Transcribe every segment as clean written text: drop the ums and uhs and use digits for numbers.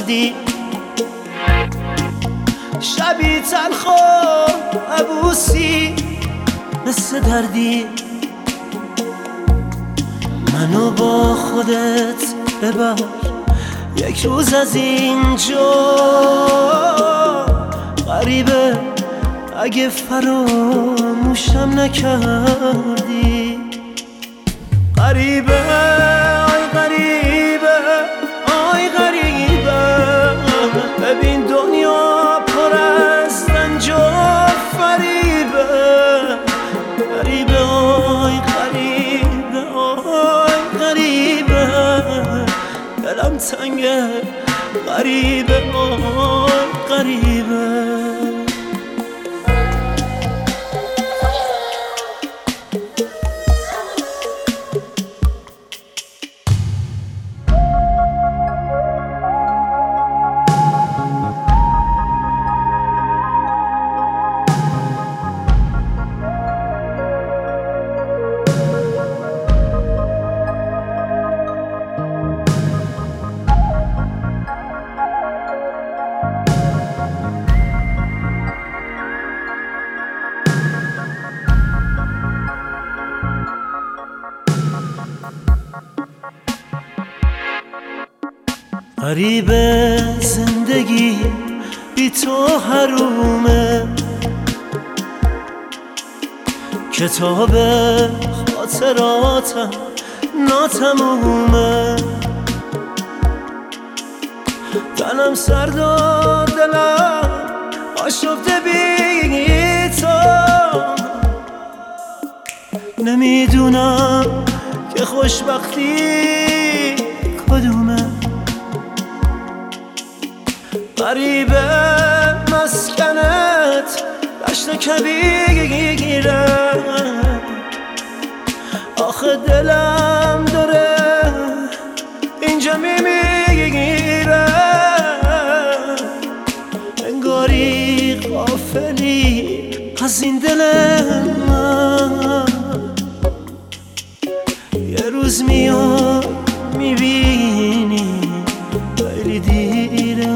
کردی، شبی تلخ و عبوسی مثل دردی. منو با خودت ببر یک روز از اینجا، غریبه اگه فراموشم نکردی. غریبه آی غریبه آی غریبه، ببین دنیا پر از رنج و فریبه. غریبه آی غریبه آی غریبه، دلم تنگه غریبه آی غریبه. غریبه زندگی بی تو حرومه، کتاب خاطراتم ناتمومه. تنم سرد و دلم آشفته بی تو، نمیدونم که خوشبختی کدومه. غریبه مسکنت دشت کبیره، آخه دلم داره اینجا میمیره. انگاری غافلی از این دل من، یه روز میاد میبینی خیلی دیره.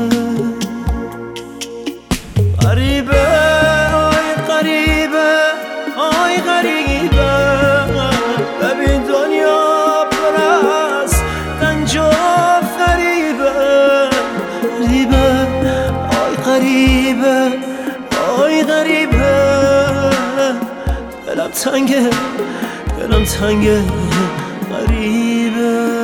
غریبه آی غریبه آی غریبه، ببین دنیا پر از رنج و فریبه. غریبه آی غریبه آی غریبه، دلم تنگه دلم تنگه غریبه.